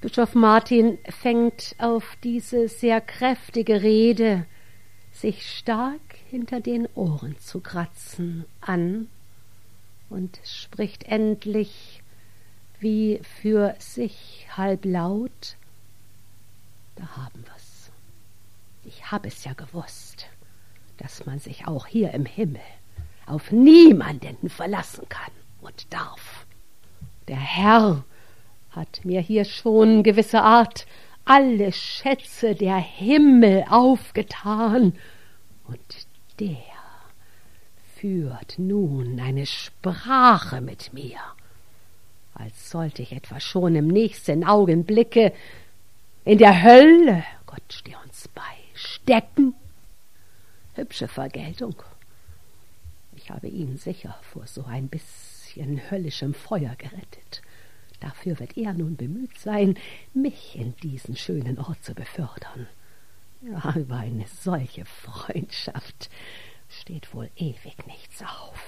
Bischof Martin fängt auf diese sehr kräftige Rede, sich stark hinter den Ohren zu kratzen, an und spricht endlich wie für sich halblaut: Da haben wir's. Ich habe es ja gewusst, dass man sich auch hier im Himmel auf niemanden verlassen kann und darf. Der Herr hat mir hier schon gewisse Art alle Schätze der Himmel aufgetan, und der führt nun eine Sprache mit mir, als sollte ich etwa schon im nächsten Augenblicke in der Hölle, Gott steh uns bei, stecken. Hübsche Vergeltung. Ich habe ihn sicher vor so ein bisschen höllischem Feuer gerettet. Dafür wird er nun bemüht sein, mich in diesen schönen Ort zu befördern. Ja, über eine solche Freundschaft steht wohl ewig nichts auf.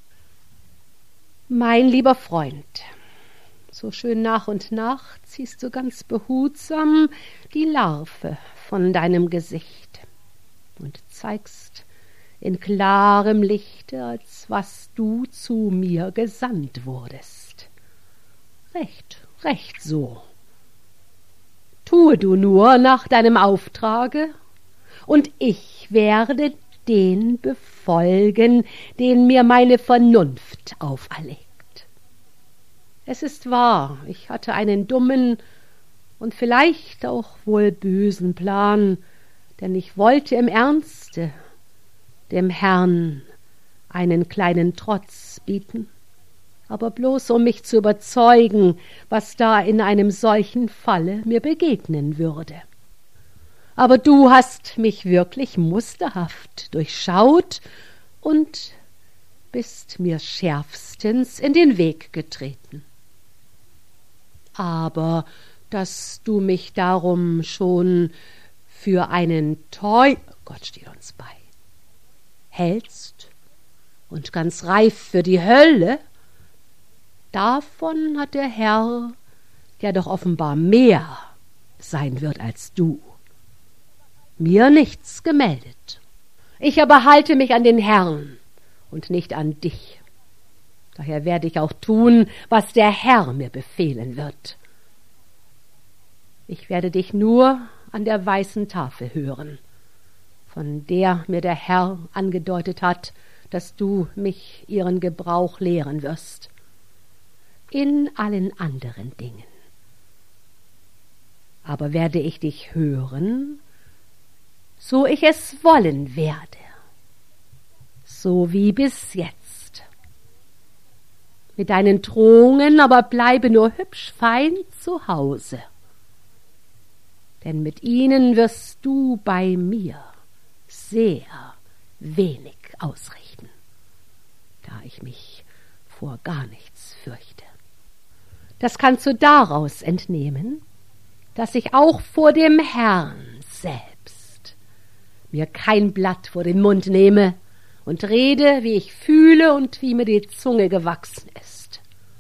Mein lieber Freund, so schön nach und nach ziehst du ganz behutsam die Larve von deinem Gesicht und zeigst in klarem Lichte, als was du zu mir gesandt wurdest. Recht so. Tue du nur nach deinem Auftrage, und ich werde den befolgen, den mir meine Vernunft auferlegt. Es ist wahr, ich hatte einen dummen und vielleicht auch wohl bösen Plan, denn ich wollte im Ernste dem Herrn einen kleinen Trotz bieten, aber bloß um mich zu überzeugen, was da in einem solchen Falle mir begegnen würde. Aber du hast mich wirklich musterhaft durchschaut und bist mir schärfstens in den Weg getreten. Aber dass du mich darum schon für einen Gott steht uns bei, hältst und ganz reif für die Hölle, davon hat der Herr, der doch offenbar mehr sein wird als du, mir nichts gemeldet. Ich aber halte mich an den Herrn und nicht an dich. Daher werde ich auch tun, was der Herr mir befehlen wird. Ich werde dich nur an der weißen Tafel hören, von der mir der Herr angedeutet hat, dass du mich ihren Gebrauch lehren wirst. In allen anderen Dingen aber werde ich dich hören, so ich es wollen werde, so wie bis jetzt. Mit deinen Drohungen aber bleibe nur hübsch fein zu Hause, denn mit ihnen wirst du bei mir sehr wenig ausrichten, da ich mich vor gar nichts fürchte. Das kannst du daraus entnehmen, dass ich auch vor dem Herrn selbst mir kein Blatt vor den Mund nehme und rede, wie ich fühle und wie mir die Zunge gewachsen ist.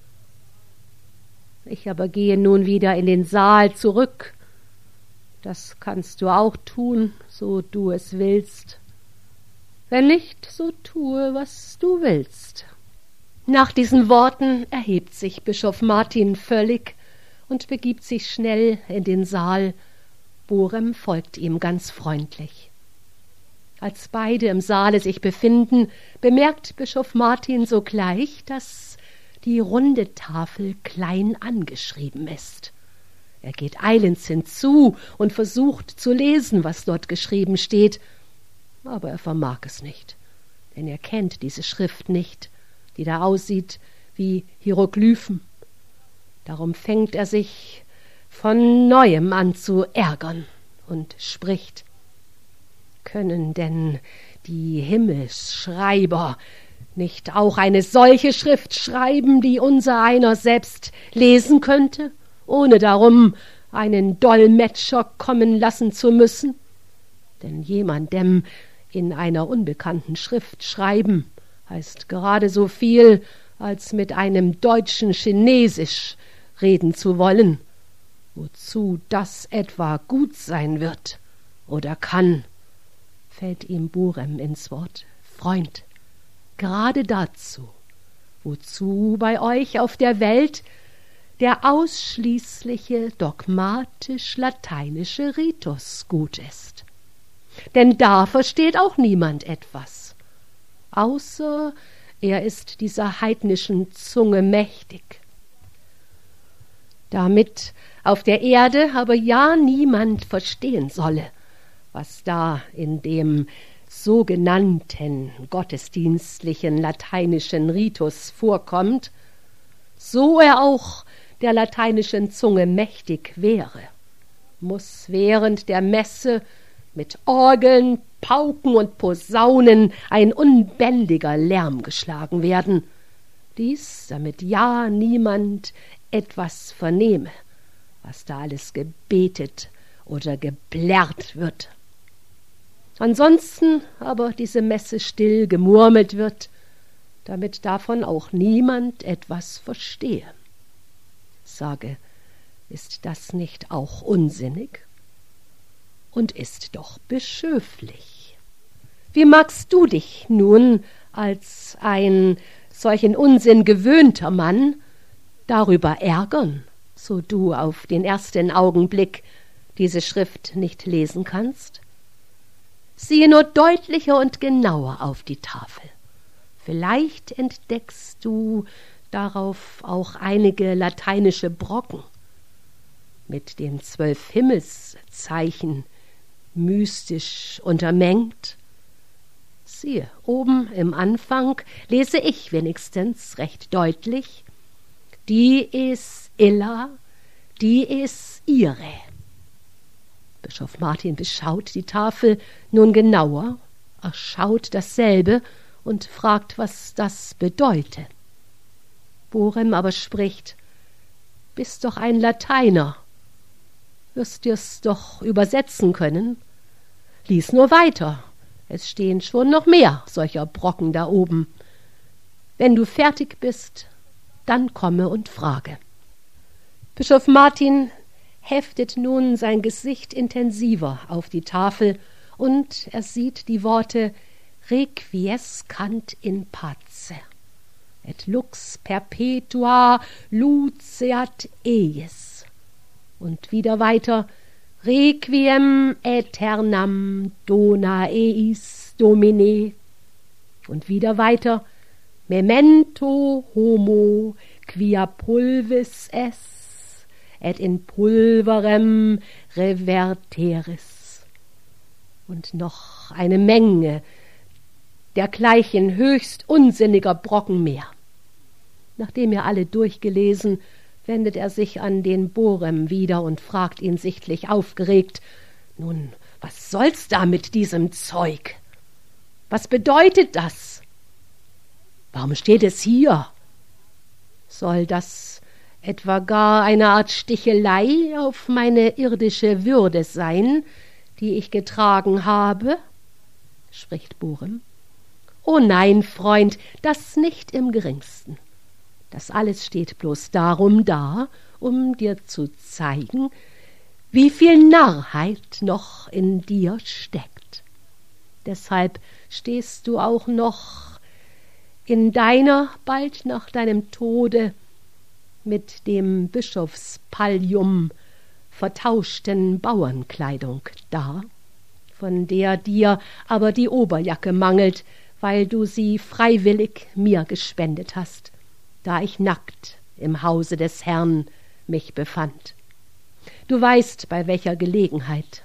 Ich aber gehe nun wieder in den Saal zurück. Das kannst du auch tun, so du es willst. Wenn nicht, so tue, was du willst. Nach diesen Worten erhebt sich Bischof Martin völlig und begibt sich schnell in den Saal. Borem folgt ihm ganz freundlich. Als beide im Saale sich befinden, bemerkt Bischof Martin sogleich, dass die runde Tafel klein angeschrieben ist. Er geht eilends hinzu und versucht zu lesen, was dort geschrieben steht, aber er vermag es nicht, denn er kennt diese Schrift nicht, die da aussieht wie Hieroglyphen. Darum fängt er sich von neuem an zu ärgern und spricht: Können denn die Himmelsschreiber nicht auch eine solche Schrift schreiben, die unser einer selbst lesen könnte, ohne darum einen Dolmetscher kommen lassen zu müssen? Denn jemandem in einer unbekannten Schrift schreiben heißt gerade so viel, als mit einem Deutschen Chinesisch reden zu wollen. Wozu das etwa gut sein wird oder kann, fällt ihm Burem ins Wort. Freund, gerade dazu, wozu bei euch auf der Welt der ausschließliche dogmatisch-lateinische Ritus gut ist. Denn da versteht auch niemand etwas, außer er ist dieser heidnischen Zunge mächtig. Damit auf der Erde aber ja niemand verstehen solle, was da in dem sogenannten gottesdienstlichen lateinischen Ritus vorkommt, so er auch der lateinischen Zunge mächtig wäre, muß während der Messe mit Orgeln, Pauken und Posaunen ein unbändiger Lärm geschlagen werden, dies, damit ja niemand etwas vernehme, was da alles gebetet oder geplärrt wird. Ansonsten aber diese Messe still gemurmelt wird, damit davon auch niemand etwas verstehe. Sage, ist das nicht auch unsinnig? Und ist doch bischöflich. Wie magst du dich nun als ein solchen Unsinn gewöhnter Mann darüber ärgern, so du auf den ersten Augenblick diese Schrift nicht lesen kannst? Siehe nur deutlicher und genauer auf die Tafel. Vielleicht entdeckst du darauf auch einige lateinische Brocken mit den 12 Himmelszeichen mystisch untermengt. Siehe, oben im Anfang lese ich wenigstens recht deutlich: Dies illa, dies ire. Bischof Martin beschaut die Tafel nun genauer, erschaut dasselbe und fragt, was das bedeute. Burem aber spricht: Bist doch ein Lateiner, wirst dir's doch übersetzen können. Lies nur weiter, es stehen schon noch mehr solcher Brocken da oben. Wenn du fertig bist, dann komme und frage. Bischof Martin heftet nun sein Gesicht intensiver auf die Tafel, und er sieht die Worte Requiescant in pace, et lux perpetua luceat eius. Und wieder weiter Requiem aeternam dona eis Domine. Und wieder weiter Memento homo quia pulvis es, et in pulverem reverteris. Und noch eine Menge dergleichen höchst unsinniger Brocken mehr. Nachdem er alle durchgelesen, wendet er sich an den Burem wieder und fragt ihn sichtlich aufgeregt: Nun, was soll's da mit diesem Zeug? Was bedeutet das? Warum steht es hier? Soll das etwa gar eine Art Stichelei auf meine irdische Würde sein, die ich getragen habe? Spricht Burem. O nein, Freund, das nicht im geringsten. Das alles steht bloß darum da, um dir zu zeigen, wie viel Narrheit noch in dir steckt. Deshalb stehst du auch noch in deiner, bald nach deinem Tode, mit dem Bischofspallium vertauschten Bauernkleidung da, von der dir aber die Oberjacke mangelt, weil du sie freiwillig mir gespendet hast, da ich nackt im Hause des Herrn mich befand. Du weißt, bei welcher Gelegenheit.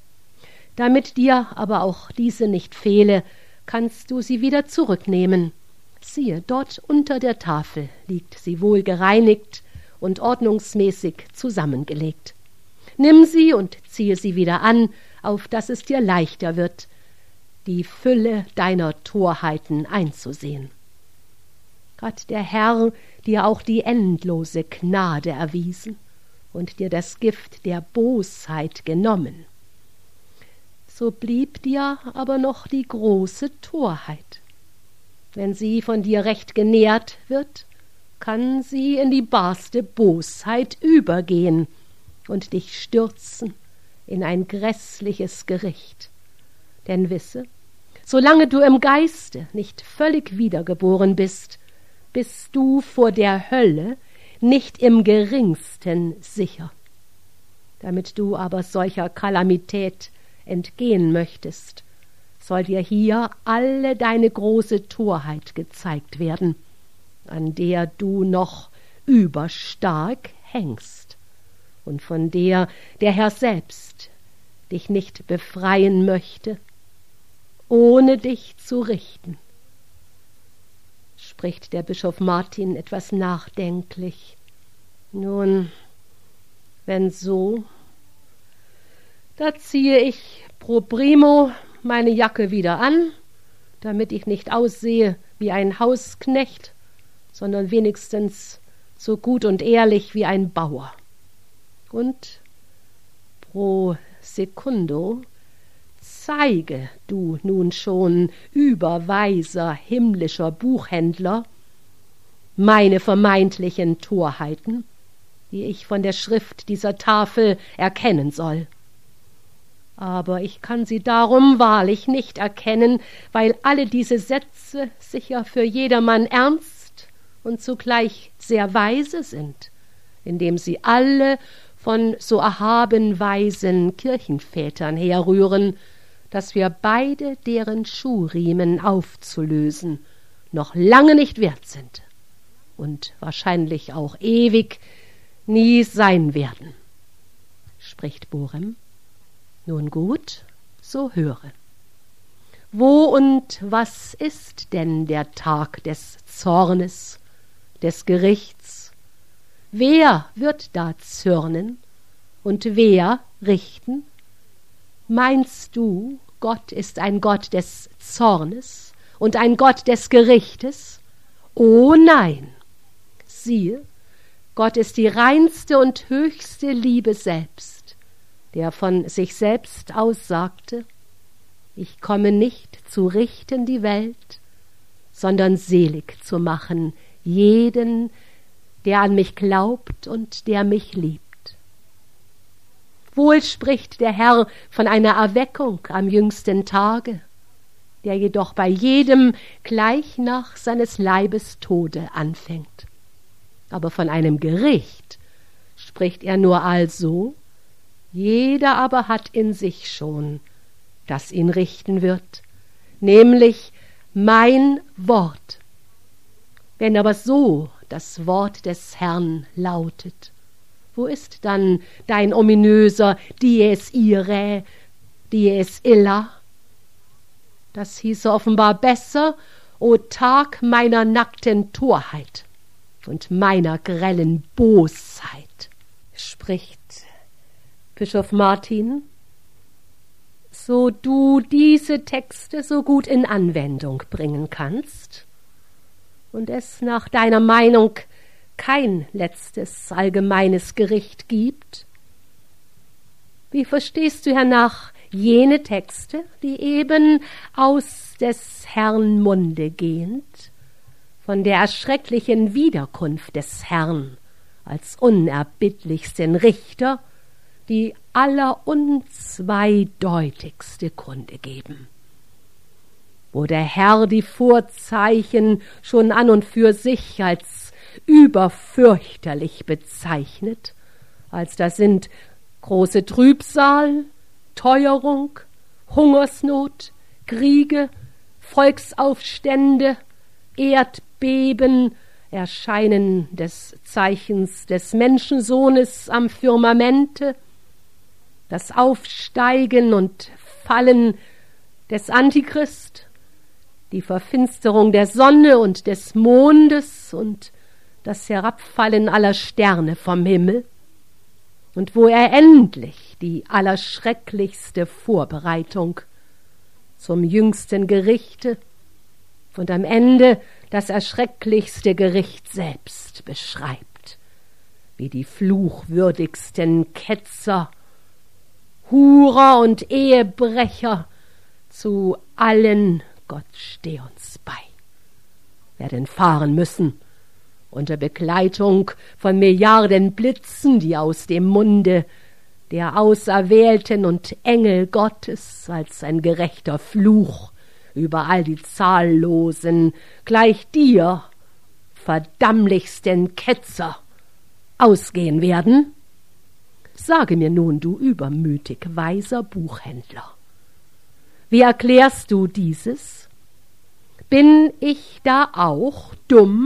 Damit dir aber auch diese nicht fehle, kannst du sie wieder zurücknehmen. Siehe, dort unter der Tafel liegt sie wohl gereinigt und ordnungsmäßig zusammengelegt. Nimm sie und ziehe sie wieder an, auf dass es dir leichter wird, die Fülle deiner Torheiten einzusehen. Hat der Herr dir auch die endlose Gnade erwiesen und dir das Gift der Bosheit genommen. So blieb dir aber noch die große Torheit. Wenn sie von dir recht genährt wird, kann sie in die barste Bosheit übergehen, und dich stürzen in ein grässliches Gericht. Denn wisse, solange du im Geiste nicht völlig wiedergeboren bist, bist du vor der Hölle nicht im geringsten sicher. Damit du aber solcher Kalamität entgehen möchtest, soll dir hier alle deine große Torheit gezeigt werden, an der du noch überstark hängst und von der der Herr selbst dich nicht befreien möchte, ohne dich zu richten. Spricht der Bischof Martin etwas nachdenklich. Nun, wenn so, da ziehe ich pro primo meine Jacke wieder an, damit ich nicht aussehe wie ein Hausknecht, sondern wenigstens so gut und ehrlich wie ein Bauer. Und pro secundo zeige du nun schon, überweiser himmlischer Buchhändler, meine vermeintlichen Torheiten, die ich von der Schrift dieser Tafel erkennen soll. Aber ich kann sie darum wahrlich nicht erkennen, weil alle diese Sätze sicher für jedermann ernst und zugleich sehr weise sind, indem sie alle von so erhaben weisen Kirchenvätern herrühren, dass wir beide deren Schuhriemen aufzulösen noch lange nicht wert sind und wahrscheinlich auch ewig nie sein werden. Spricht Borem. Nun gut, so höre. Wo und was ist denn der Tag des Zornes, des Gerichts? Wer wird da zürnen und wer richten? Meinst du, Gott ist ein Gott des Zornes und ein Gott des Gerichtes? O nein! Siehe, Gott ist die reinste und höchste Liebe selbst, der von sich selbst aussagte, ich komme nicht zu richten die Welt, sondern selig zu machen jeden, der an mich glaubt und der mich liebt. Wohl spricht der Herr von einer Erweckung am jüngsten Tage, der jedoch bei jedem gleich nach seines Leibes Tode anfängt. Aber von einem Gericht spricht er nur also, jeder aber hat in sich schon, das ihn richten wird, nämlich mein Wort. Wenn aber so das Wort des Herrn lautet, wo ist dann dein ominöser Dies Irae, Dies Illa? Das hieße offenbar besser, o Tag meiner nackten Torheit und meiner grellen Bosheit, spricht Bischof Martin, so du diese Texte so gut in Anwendung bringen kannst und es nach deiner Meinung kein letztes allgemeines Gericht gibt. Wie verstehst du hernach jene Texte, die eben aus des Herrn Munde gehend, von der erschrecklichen Wiederkunft des Herrn als unerbittlichsten Richter die allerunzweideutigste Kunde geben, wo der Herr die Vorzeichen schon an und für sich als überfürchterlich bezeichnet, als da sind große Trübsal, Teuerung, Hungersnot, Kriege, Volksaufstände, Erdbeben, Erscheinen des Zeichens des Menschensohnes am Firmamente, das Aufsteigen und Fallen des Antichrist, die Verfinsterung der Sonne und des Mondes und das Herabfallen aller Sterne vom Himmel, und wo er endlich die allerschrecklichste Vorbereitung zum jüngsten Gerichte und am Ende das erschrecklichste Gericht selbst beschreibt, wie die fluchwürdigsten Ketzer, Hurer und Ehebrecher zu allen, Gott steh uns bei, werden fahren müssen unter Begleitung von Milliarden Blitzen, die aus dem Munde der Auserwählten und Engel Gottes als ein gerechter Fluch über all die zahllosen, gleich dir, verdammlichsten Ketzer, ausgehen werden? Sage mir nun, du übermütig weiser Buchhändler, wie erklärst du dieses? Bin ich da auch dumm,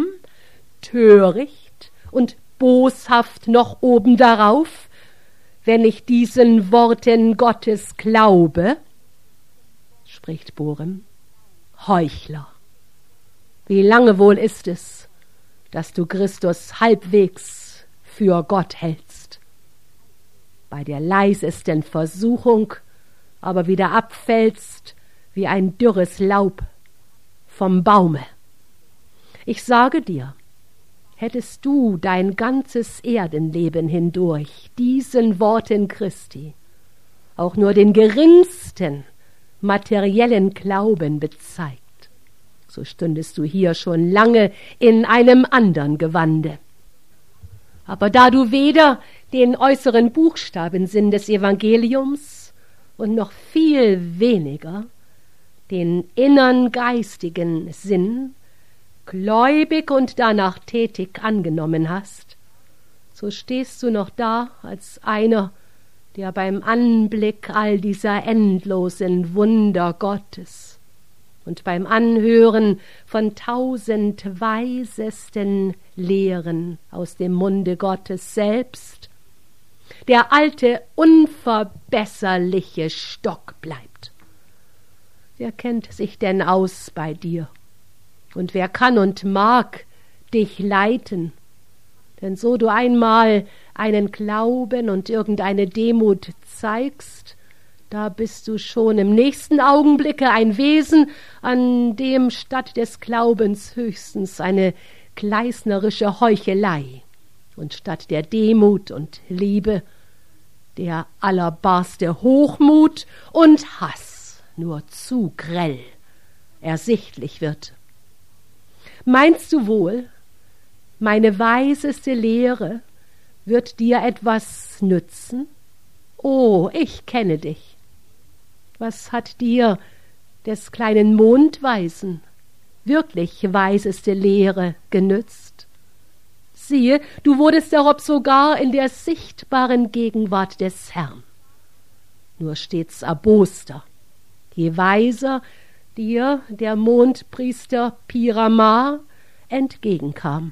töricht und boshaft noch oben darauf, wenn ich diesen Worten Gottes glaube? Spricht Borem. Heuchler, wie lange wohl ist es, dass du Christus halbwegs für Gott hältst? Bei der leisesten Versuchung aber wieder abfällst wie ein dürres Laub vom Baume. Ich sage dir, hättest du dein ganzes Erdenleben hindurch diesen Worten Christi auch nur den geringsten materiellen Glauben bezeigt, so stündest du hier schon lange in einem andern Gewande. Aber da du weder den äußeren Buchstabensinn des Evangeliums und noch viel weniger den innern geistigen Sinn gläubig und danach tätig angenommen hast, so stehst du noch da als einer, der beim Anblick all dieser endlosen Wunder Gottes und beim Anhören von 1000 weisesten Lehren aus dem Munde Gottes selbst der alte, unverbesserliche Stock bleibt. Wer kennt sich denn aus bei dir? Und wer kann und mag dich leiten? Denn so du einmal einen Glauben und irgendeine Demut zeigst, da bist du schon im nächsten Augenblicke ein Wesen, an dem statt des Glaubens höchstens eine gleisnerische Heuchelei und statt der Demut und Liebe der allerbarste Hochmut und Hass nur zu grell ersichtlich wird. Meinst du wohl, meine weiseste Lehre wird dir etwas nützen? Oh, ich kenne dich. Was hat dir des kleinen Mondweisen wirklich weiseste Lehre genützt? Siehe, du wurdest darob sogar in der sichtbaren Gegenwart des Herrn. Nur stets erboster, je weiser dir der Mondpriester Piramar entgegenkam.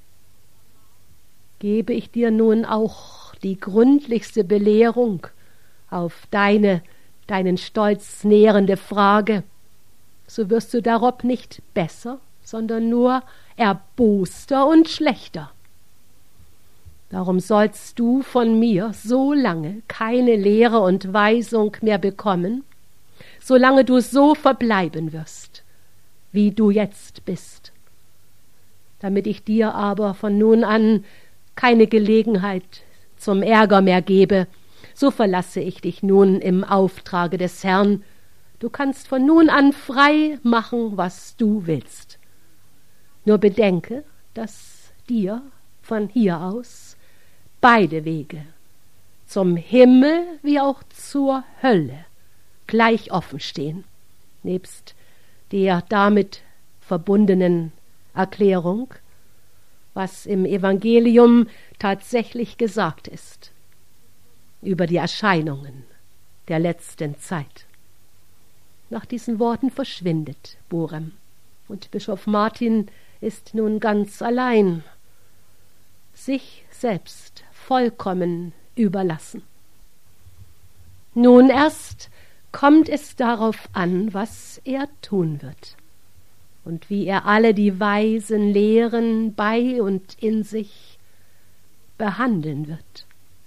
Gebe ich dir nun auch die gründlichste Belehrung auf deinen Stolz nährende Frage, so wirst du darob nicht besser, sondern nur erboster und schlechter. Darum sollst du von mir so lange keine Lehre und Weisung mehr bekommen, solange du so verbleiben wirst, wie du jetzt bist. Damit ich dir aber von nun an keine Gelegenheit zum Ärger mehr gebe, so verlasse ich dich nun im Auftrage des Herrn. Du kannst von nun an frei machen, was du willst. Nur bedenke, dass dir von hier aus beide Wege, zum Himmel wie auch zur Hölle, gleich offen stehen, nebst der damit verbundenen Erklärung, was im Evangelium tatsächlich gesagt ist, über die Erscheinungen der letzten Zeit. Nach diesen Worten verschwindet Borem, und Bischof Martin ist nun ganz allein, sich selbst vollkommen überlassen. Nun erst kommt es darauf an, was er tun wird und wie er alle die weisen Lehren bei und in sich behandeln wird.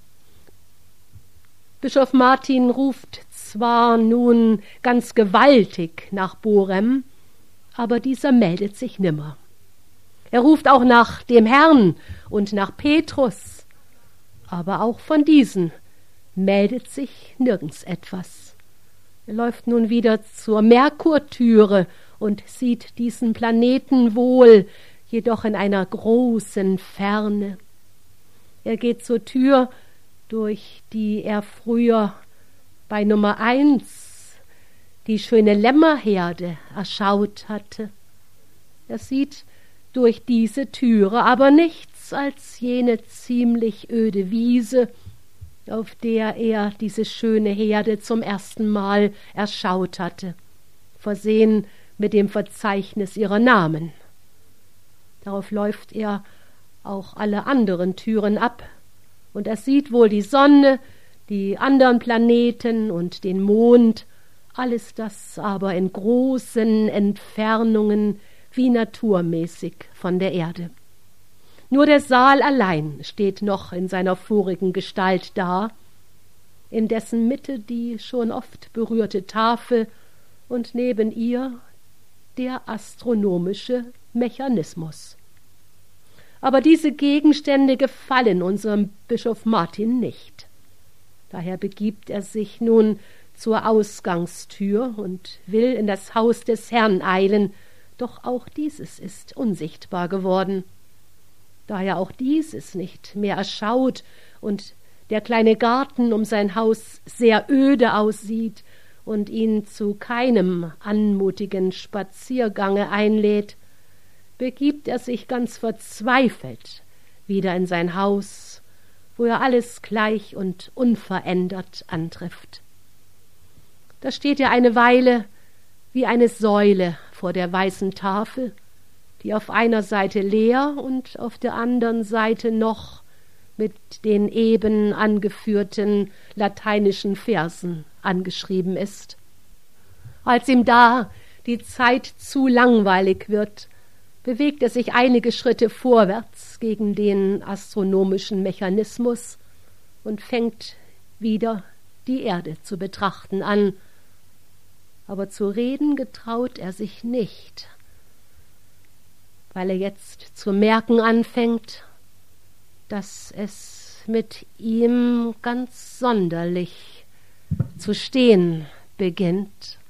Bischof Martin ruft zwar nun ganz gewaltig nach Borem, aber dieser meldet sich nimmer. Er ruft auch nach dem Herrn und nach Petrus, aber auch von diesen meldet sich nirgends etwas. Er läuft nun wieder zur Merkurtüre und sieht diesen Planeten wohl, jedoch in einer großen Ferne. Er geht zur Tür, durch die er früher bei Nummer 1 die schöne Lämmerherde erschaut hatte. Er sieht durch diese Türe aber nichts als jene ziemlich öde Wiese, auf der er diese schöne Herde zum ersten Mal erschaut hatte, versehen mit dem Verzeichnis ihrer Namen. Darauf läuft er auch alle anderen Türen ab, und er sieht wohl die Sonne, die anderen Planeten und den Mond, alles das aber in großen Entfernungen wie naturmäßig von der Erde. Nur der Saal allein steht noch in seiner vorigen Gestalt da, in dessen Mitte die schon oft berührte Tafel und neben ihr der astronomische Mechanismus. Aber diese Gegenstände gefallen unserem Bischof Martin nicht. Daher begibt er sich nun zur Ausgangstür und will in das Haus des Herrn eilen, doch auch dieses ist unsichtbar geworden. Daher auch dieses nicht mehr erschaut und der kleine Garten um sein Haus sehr öde aussieht und ihn zu keinem anmutigen Spaziergange einlädt, begibt er sich ganz verzweifelt wieder in sein Haus, wo er alles gleich und unverändert antrifft. Da steht er eine Weile wie eine Säule vor der weißen Tafel, die auf einer Seite leer und auf der anderen Seite noch mit den eben angeführten lateinischen Versen angeschrieben ist. Als ihm da die Zeit zu langweilig wird, bewegt er sich einige Schritte vorwärts gegen den astronomischen Mechanismus und fängt wieder die Erde zu betrachten an. Aber zu reden getraut er sich nicht, weil er jetzt zu merken anfängt, dass es mit ihm ganz sonderlich zu stehen beginnt.